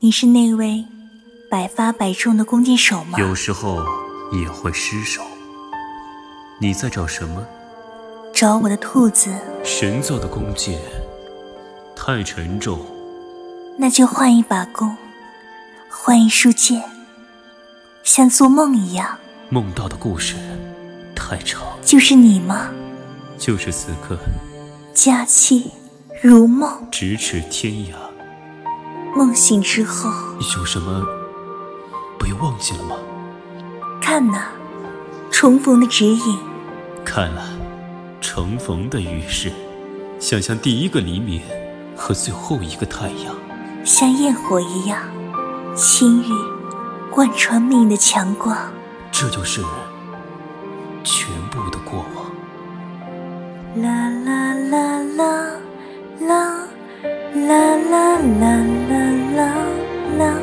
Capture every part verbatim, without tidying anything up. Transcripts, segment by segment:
你是那位百发百中的弓箭手吗？ 有时候也会失手。你在找什么？ 找我的兔子。 神造的弓箭太沉重， 那就换一把弓，换一束箭，像做梦一样。 梦到的故事太长。 就是你吗？ 就是此刻， 佳期如梦， 咫尺天涯。 梦醒之后有什么被忘记了吗？ 看哪，重逢的指引。 看了重逢的预示，想象第一个黎明和最后一个太阳， 像焰火一样轻郁，贯穿命的强光。 这就是全部的过往。 啦啦啦啦啦啦啦啦啦啦啦。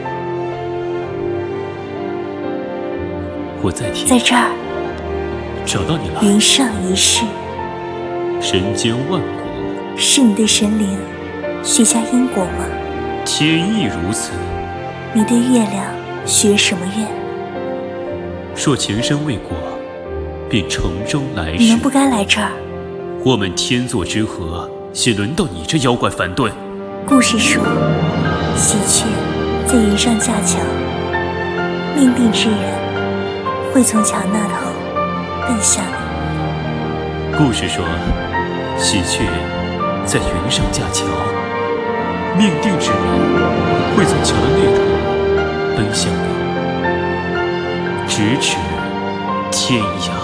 我在天， 在这儿找到你了。 云上一世， 人间万古， 是你对神灵许下因果吗？ 天意如此。 你对月亮许什么愿？ 若前生未果，便承中来世。 你们不该来这儿。 我们天作之合，也轮到你这妖怪反对。 故事说，喜鹊在云上架桥，命定之人会从桥那头奔向你。 故事说，喜鹊在云上架桥，命定之人会从桥的那头奔向你。咫尺天涯。